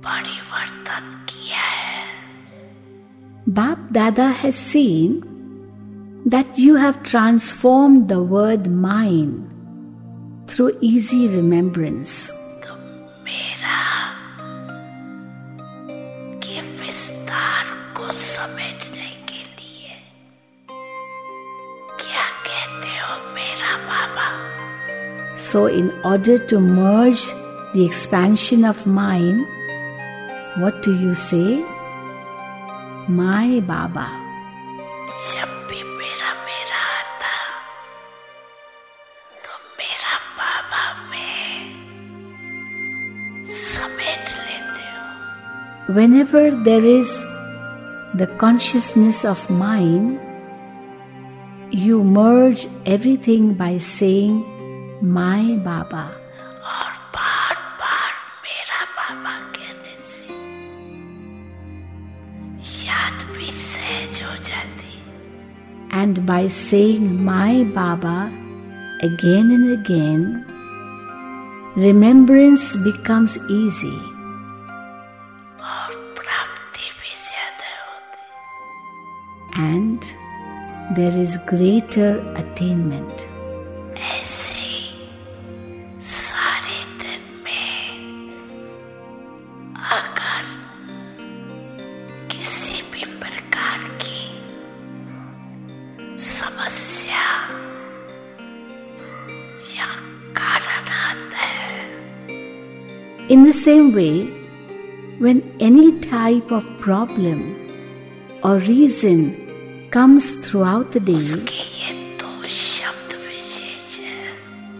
परिवर्तन किया है. Bap Dada has seen that you have transformed the word mine through easy remembrance. तो मेरा के विस्तार को समेटने के लिए क्या कहते हो मेरा बाबा? So in order to merge the expansion of mine, what do you say? My Baba. जब भी मेरा आता तो मेरा बाबा में समेट लेते हो. Whenever there is the consciousness of mine, you merge everything by saying my Baba. और बार बार मेरा बाबा कहने से याद भी सहज हो जाती. And by saying my Baba again and again, remembrance becomes easy. और प्राप्ति भी ज्यादा होती. And there is greater attainment. ऐसे सारे दिन में अगर किसी भी प्रकार की समस्या या कारण आता है. In the same way, when any type of problem or reason comes throughout the day, उसके ये दो शब्द विशेष हैं,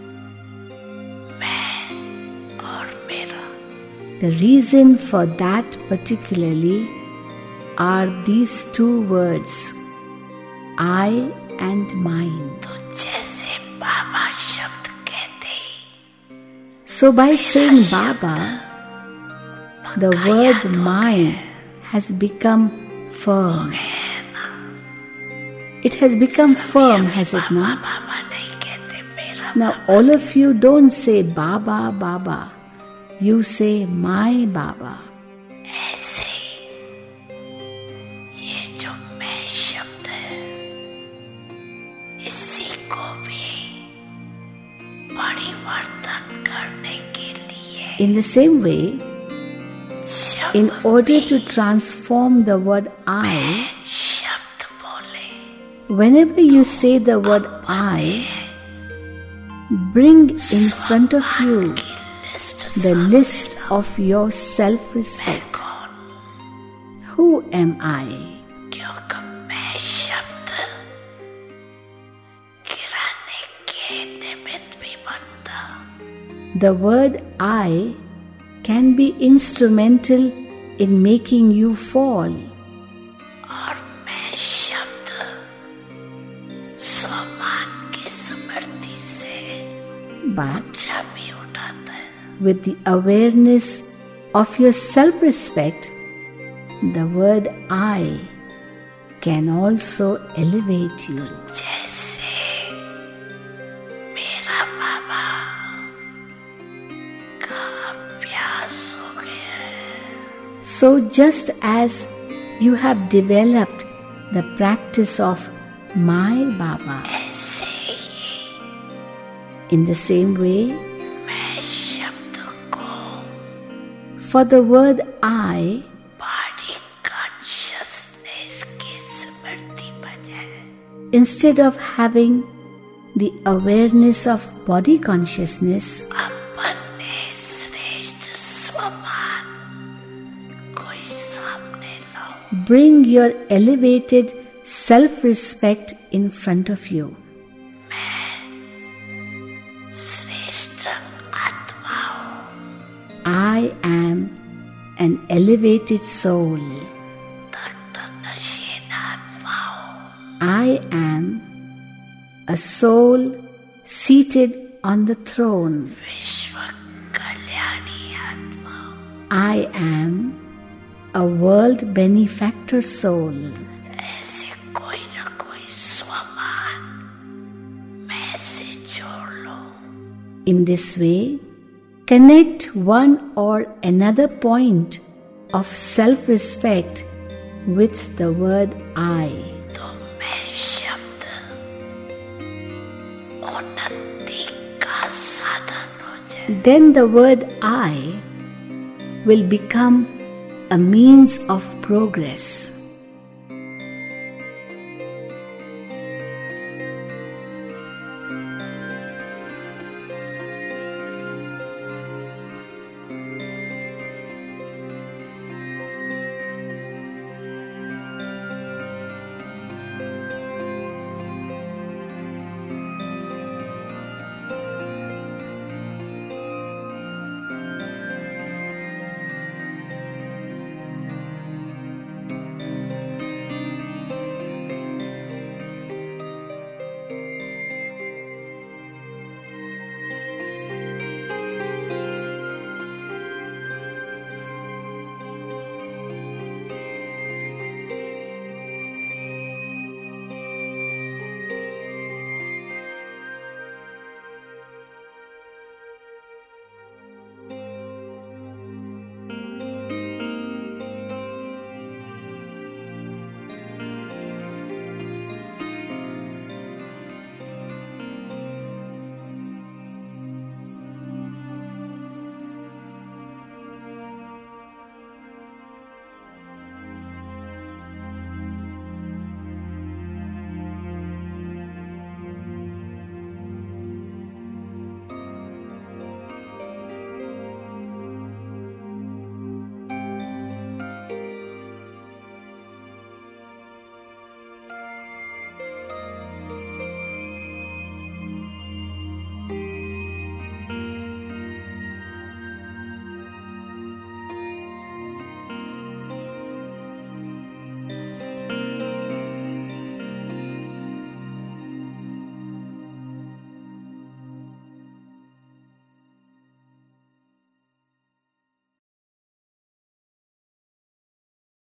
मैं और मेरा. the reason for that particularly are these two words, I and mine. तो जैसे बाबा शब्द कहते ही So by saying Baba, the word mine has become firm. It has become firm, has it not? बाबा नहीं कहते मेरा. Now all of you don't say Baba, Baba. You say my Baba. ऐसे ही ये जो मैं शब्द है, इसी को भी परिवर्तन करने के लिए In the same way, जब in order to transform the word I, शब्द बोले whenever you say the word I, bring in front of you list the list of your self-respect. Who am I? क्योंकि मैं शब्द गिराने के निमित्त भी बनता. The word I can be instrumental in making you fall. और मैं शब्द स्वमान की स्मृति से But ऊंचा भी उठाता है. with the awareness of your self-respect, the word I can also elevate you. जैसे मेरा बाबा का अभ्यास हो गया है. So just as you have developed the practice of my Baba, ऐसे ही in the same way, मैं शब्द को for the word I, body consciousness की स्मृति बजाय instead of having the awareness of body consciousness, अपने श्रेष्ठ स्वमान कोई सामने लाओ. bring your elevated self-respect in front of you. श्रेष्ठ आत्मा हूँ. I am an elevated soul. तख्त नशीन आत्मा हूँ. I am a soul seated on the throne. विश्व कल्याणी आत्मा हूँ. I am a world benefactor soul. ऐसे कोई न कोई स्वमान मैं से जोड़ लो. In this way, connect one or another point of self-respect with the word I. तो मैं शब्द उन्नति का साधन हो जाए. Then the word I will become a means of progress.